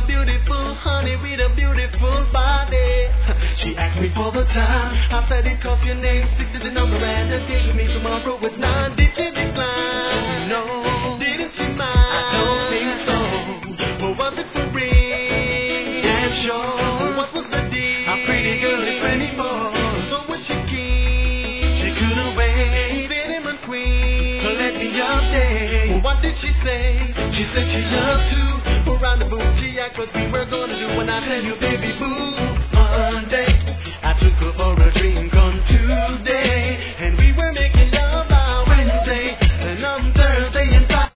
beautiful honey with a beautiful body. She asked me for the time. I said it off your name, 6 number, and the date with me tomorrow at 9. Did you decline? No. Didn't she mind? I don't think so. Or was it for real? Damn sure. What was the deal? A pretty girl is 24. So was she keen? She couldn't wait. Cinnamon queen. So let me update. Well, what did she say? She said she loved to rendezvous. She asked what we were gonna do when I tell you, baby boo. Monday, I took her for a drink.